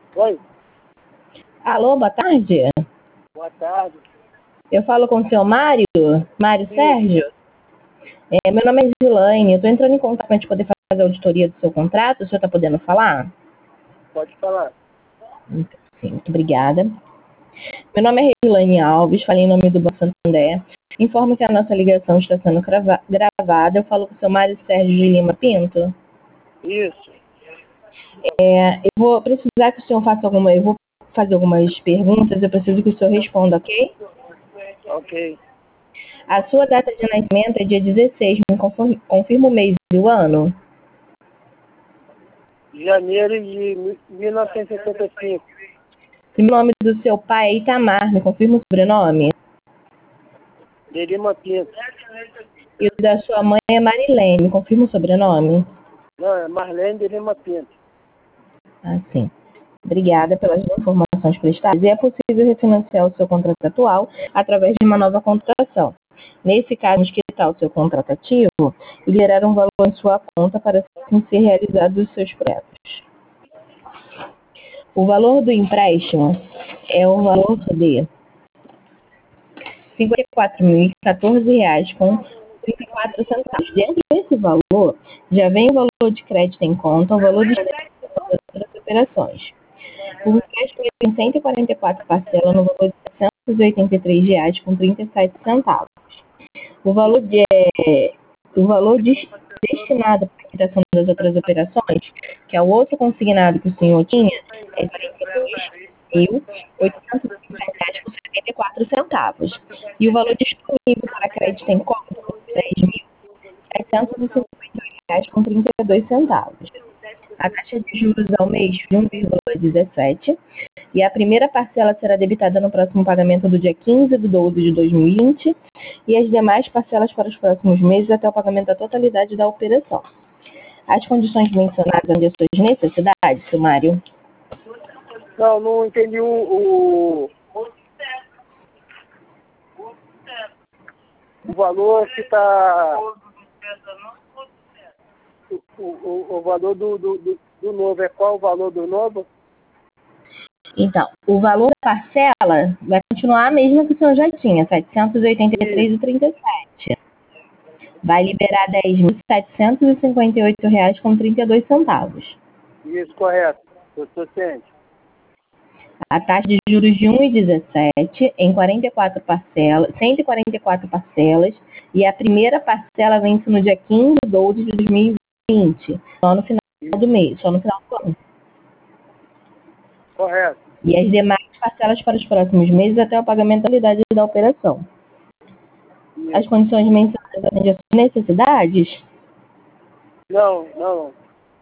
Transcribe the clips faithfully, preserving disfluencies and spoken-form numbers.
Oi, Alô, boa tarde. boa tarde. Eu falo com o seu Mário, Mário Sim. Sérgio. É, meu nome é Gilaine, eu estou entrando em contato para a gente poder fazer a auditoria do seu contrato. O senhor está podendo falar? Pode falar. Sim, muito obrigada. Meu nome é Gilaine Alves, falei em nome do Banco Santander. Informo que a nossa ligação está sendo grava- gravada. Eu falo com o seu Mário Sérgio de Lima Pinto. Isso. É, eu vou precisar que o senhor faça alguma... Eu vou fazer algumas perguntas, eu preciso que o senhor responda, ok? Ok. A sua data de nascimento é dia dezesseis, me confirma, confirma o mês e o ano? Janeiro de mil novecentos e setenta e cinco. O nome do seu pai é Itamar, me confirma o sobrenome? De Lima Pinto. E o da sua mãe é Marilene, me confirma o sobrenome? Não, é Marlene de Lima Pinto. Ah, sim. Obrigada pelas informações prestadas. E é possível refinanciar o seu contrato atual através de uma nova contratação. Nesse caso, vamos quitar o seu contrato ativo e liberar um valor em sua conta para assim ser realizados os seus projetos. O valor do empréstimo é o valor de cinquenta e quatro mil e quatorze reais com trinta e quatro centavos. Dentro desse valor, já vem o valor de crédito em conta, o valor de das outras operações. O empréstimo tem cento e quarenta e quatro parcelas no valor de setecentos e oitenta e três reais com trinta e sete centavos. O valor, de, o valor de, destinado para a quitação das outras operações, que é o outro consignado que o senhor tinha, é trinta e dois mil oitocentos e cinquenta reais com setenta e quatro centavos. E o valor disponível para crédito em conta é dez mil setecentos e cinquenta e oito reais com trinta e dois centavos. A taxa de juros ao mês de um vírgula dezessete e a primeira parcela será debitada no próximo pagamento do dia quinze de doze de dois mil e vinte e as demais parcelas para os próximos meses até o pagamento da totalidade da operação. As condições mencionadas são de suas necessidades, Sumário? Não, não entendi o... o... O valor que está... O, o, o valor do, do, do, do novo. É qual o valor do novo? Então, o valor da parcela vai continuar a mesma que o senhor já tinha, setecentos e oitenta e três reais e trinta e sete centavos. Vai liberar dez mil setecentos e cinquenta e oito reais com trinta e dois centavos. Isso, correto. Eu estou ciente. A taxa de juros de um vírgula dezessete em quarenta e quatro parcelas, cento e quarenta e quatro parcelas, e a primeira parcela vence no dia quinze de doze de dois mil e vinte, só no final do mês, só no final do ano. Correto. E as demais parcelas para os próximos meses até o pagamento da unidade da operação. Isso. As condições mencionadas atendem às suas necessidades? Não, não.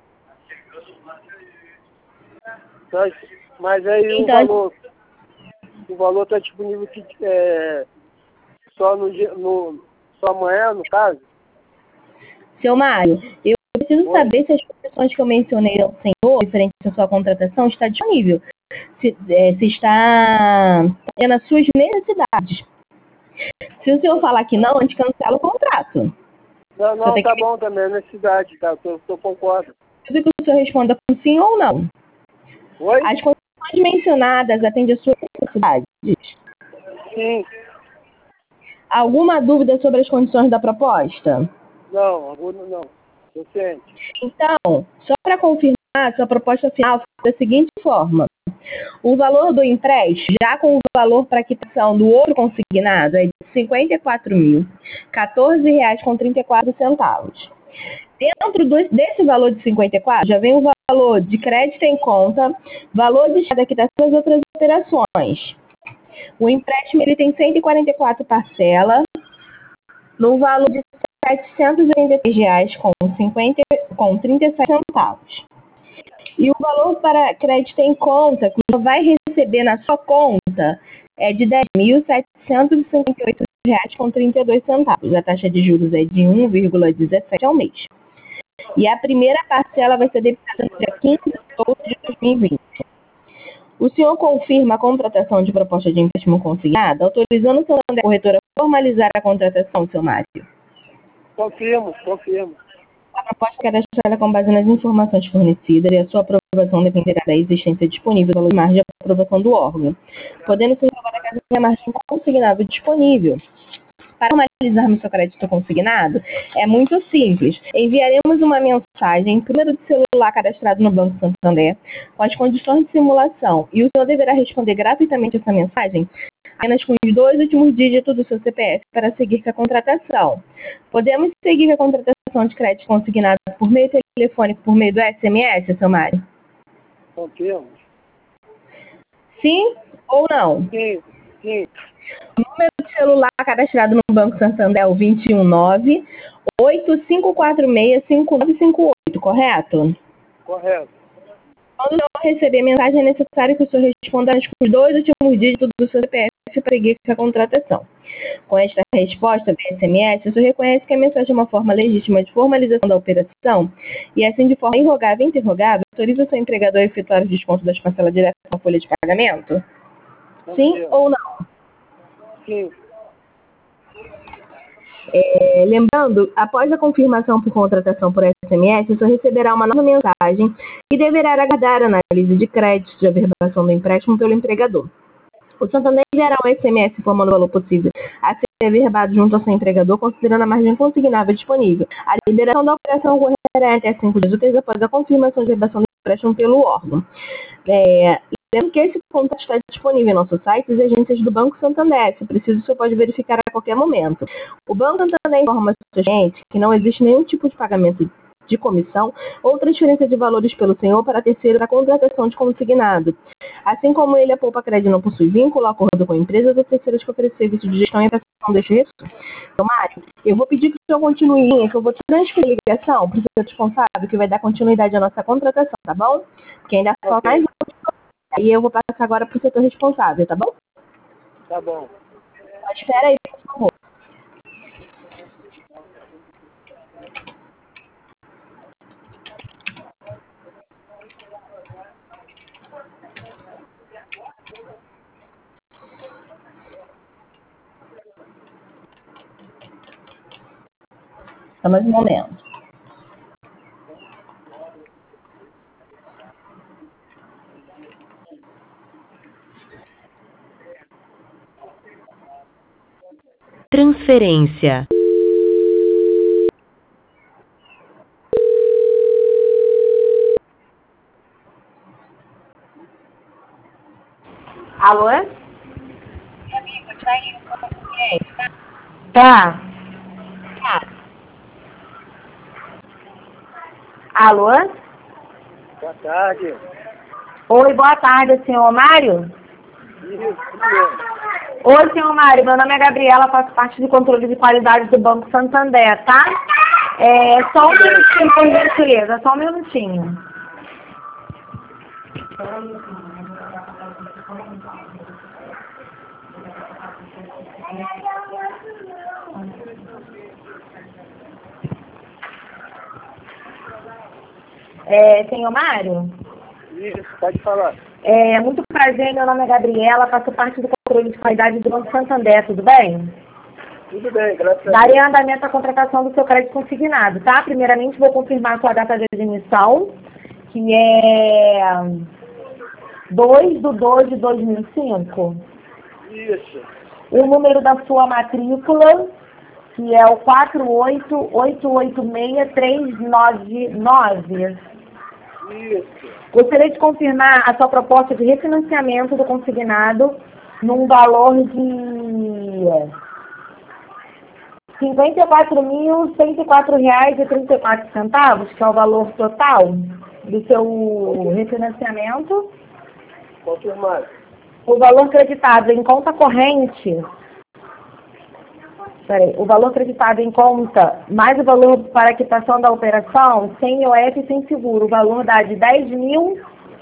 Mas, mas aí Então, o valor... O valor está disponível que, é, só, no, dia- no, só amanhã, no caso? Seu Mário, eu preciso Oi. saber se as condições que eu mencionei ao senhor, referente à sua contratação, está disponível. Se, é, se está é nas suas necessidades. Se o senhor falar que não, a gente cancela o contrato. Não, Só não, tem tá que bom também, é necessidade, tá? Eu, eu concordo. preciso que o senhor responda com sim ou não. Oi? As condições mencionadas atendem às suas necessidades. Sim. Alguma dúvida sobre as condições da proposta? Não, agora não. Tô ciente. Então, só para confirmar, sua proposta final foi da seguinte forma. O valor do empréstimo, já com o valor para quitação do outro consignado, é de cinquenta e quatro mil, quatorze reais com trinta e quatro centavos. Dentro do, desse valor de cinquenta e quatro, já vem o valor de crédito em conta, valor de da quitação das outras operações. O empréstimo ele tem cento e quarenta e quatro parcelas, no valor de setecentos e oitenta e três reais com, cinquenta, com trinta e sete centavos. E o valor para crédito em conta, que você vai receber na sua conta, é de dez mil setecentos e cinquenta e oito reais com trinta e dois centavos. A taxa de juros é de um vírgula dezessete ao mês. E a primeira parcela vai ser debitada no dia quinze de doze de dois mil e vinte. O senhor confirma a contratação de proposta de empréstimo consignado, autorizando o Santander Corretora a formalizar a contratação, seu Mário? Confirmo, confirmo. A proposta cadastrada com base nas informações fornecidas e a sua aprovação aprovação dependerá da existência disponível da margem de aprovação do órgão, podendo ser elevada caso tenha margem consignável disponível. Para formalizarmos seu crédito consignado, é muito simples. Enviaremos uma mensagem para o número de celular cadastrado no Banco Santander com as condições de simulação e o senhor deverá responder gratuitamente essa mensagem apenas com os dois últimos dígitos do seu C P F para seguir com a contratação. Podemos seguir com a contratação de crédito consignado por meio telefônico, por meio do S M S, seu Mário? Confirmo. Sim ou não? Sim, sim. O número de celular cadastrado no Banco Santander é o dois um nove, oito cinco quatro seis, cinco nove cinco oito, correto? Correto. Quando eu receber mensagem, é necessário que o senhor responda com os dois últimos dígitos do seu C P F para seguir com a contratação. Com esta resposta do S M S, o senhor reconhece que a mensagem é uma forma legítima de formalização da operação e, assim, de forma irrogável e interrogável, autoriza o seu empregador a efetuar o desconto das parcelas diretas na folha de pagamento? Sim Confirmo. ou não? Sim. É, lembrando, após a confirmação por contratação por S M S, o senhor receberá uma nova mensagem e deverá aguardar a análise de crédito de averbação do empréstimo pelo empregador. O Santander enviará um S M S informando o valor possível a ser averbado junto ao seu empregador, considerando a margem consignável disponível. A liberação da operação ocorrerá até cinco dias úteis após a confirmação de averbação do empréstimo pelo órgão. É, Lembrando que esse contato está disponível em nossos sites e agências do Banco Santander. Se preciso, o senhor pode verificar a qualquer momento. O Banco Santander informa ao seu cliente que não existe nenhum tipo de pagamento de comissão ou transferência de valores pelo senhor para terceiro na contratação de consignado. Assim como ele, a Poupa Crédito não possui vínculo, acordo com empresas ou terceiras que oferecem serviço de gestão e prestação deste recurso. Então, Mário, eu vou pedir que o senhor continue em linha, que eu vou transferir a ligação para o seu responsável, que vai dar continuidade à nossa contratação, tá bom? Porque ainda falta mais um. Aí eu vou passar agora para o setor responsável, tá bom? Tá bom. Espera aí, por favor. Só mais um momento. Transferência. Alô? Meu amigo, vai aí no cliente, tá? Tá. Tá. Alô? Boa tarde. Oi, boa tarde, senhor Mário? Isso, mesmo. Oi, senhor Mário, meu nome é Gabriela, faço parte do controle de qualidade do Banco Santander, tá? É só um minutinho, por gentileza, só um minutinho. É, senhor Mário? Isso, pode falar. É, muito prazer, meu nome é Gabriela, faço parte do controle de qualidade do Banco Santander, tudo bem? Tudo bem, graças a Darei Deus. andamento à contratação do seu crédito consignado, tá? Primeiramente, vou confirmar a sua data de admissão, que é dois de dois de dois mil e cinco. Isso. O número da sua matrícula, que é o quatro oito oito oito seis três nove nove. Isso. Gostaria de confirmar a sua proposta de refinanciamento do consignado num valor de cinquenta e quatro mil cento e quatro reais e trinta e quatro centavos, que é o valor total do seu refinanciamento. Confirmado. O valor creditado em conta corrente, peraí, o valor creditado em conta, mais o valor para a quitação da operação, sem I O F e sem seguro, o valor dá de dez mil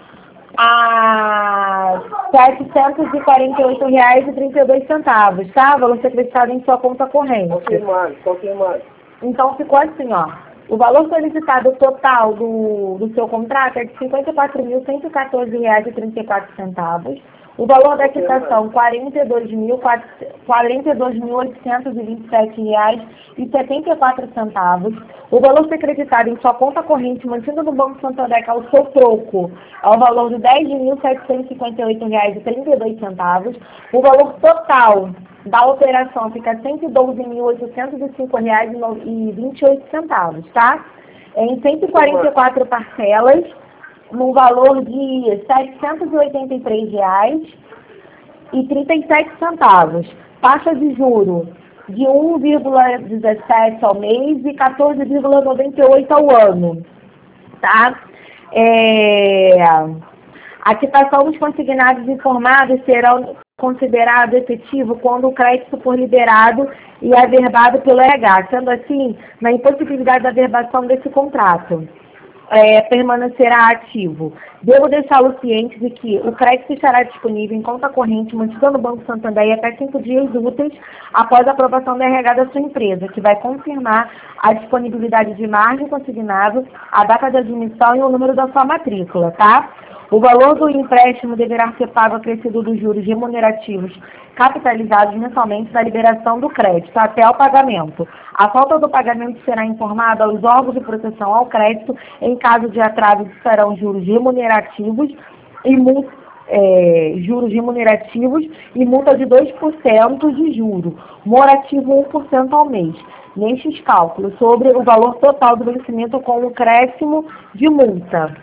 a setecentos e quarenta e oito reais e trinta e dois centavos, tá? O valor ser creditado em sua conta corrente. Confirmado, confirmado. Então ficou assim, ó. O valor solicitado total do, do seu contrato é de cinquenta e quatro mil cento e quatorze reais e trinta e quatro centavos. O valor da quitação, quarenta e dois mil oitocentos e vinte e sete reais e setenta e quatro centavos. O valor ser acreditado em sua conta corrente mantida no Banco Santander, que é o seu troco, é o valor de dez mil setecentos e cinquenta e oito reais e trinta e dois centavos. O valor total da operação fica cento e doze mil oitocentos e cinco reais e vinte e oito centavos, tá? Em cento e quarenta e quatro parcelas, no valor de setecentos e oitenta e três reais e trinta e sete centavos. Taxa de juro de um vírgula dezessete ao mês e quatorze vírgula noventa e oito ao ano, tá? É... A quitação dos consignados informados será considerado efetivo quando o crédito for liberado e averbado pelo R H, sendo assim, na impossibilidade da averbação desse contrato. É, permanecerá ativo. Devo deixá-lo ciente de que o crédito estará disponível em conta corrente mantida no Banco Santander até cinco dias úteis após a aprovação do R H da sua empresa, que vai confirmar a disponibilidade de margem consignado, a data de admissão e o número da sua matrícula, tá? O valor do empréstimo deverá ser pago acrescido dos juros remunerativos capitalizados mensalmente da liberação do crédito até o pagamento. A falta do pagamento será informada aos órgãos de proteção ao crédito. Em caso de atraso, serão juros remunerativos e multa, é, juros remunerativos e multa de dois por cento de juro, morativo um por cento ao mês. Nestes cálculos, sobre o valor total do vencimento com o acréscimo de multa.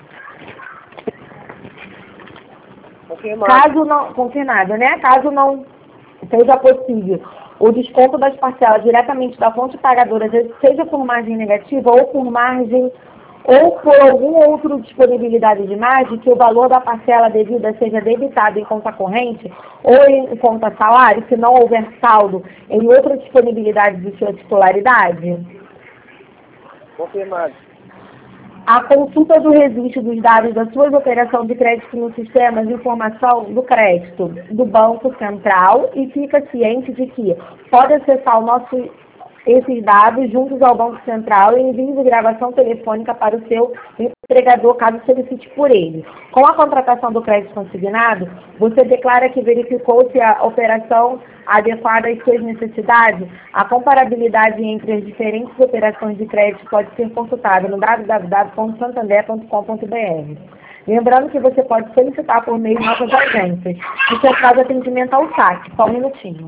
Confirmado. Caso não, confirmado, né? Caso não seja possível o desconto das parcelas diretamente da fonte pagadora, seja por margem negativa ou por margem ou por alguma outra disponibilidade de margem, que o valor da parcela devida seja debitado em conta corrente ou em conta salário, se não houver saldo em outra disponibilidade de sua titularidade. Confirmado. A consulta do registro dos dados das suas operações de crédito no sistema de informação do crédito do Banco Central e fica ciente de que pode acessar o nosso, esses dados juntos ao Banco Central e envio de gravação telefônica para o seu empregador, caso solicite por ele. Com a contratação do crédito consignado, você declara que verificou se a operação adequada às suas necessidades. A comparabilidade entre as diferentes operações de crédito pode ser consultada no w w w ponto santander ponto com ponto b r. Lembrando que você pode solicitar por meio de nossas agências. Isso é caso atendimento ao saque. Só um minutinho.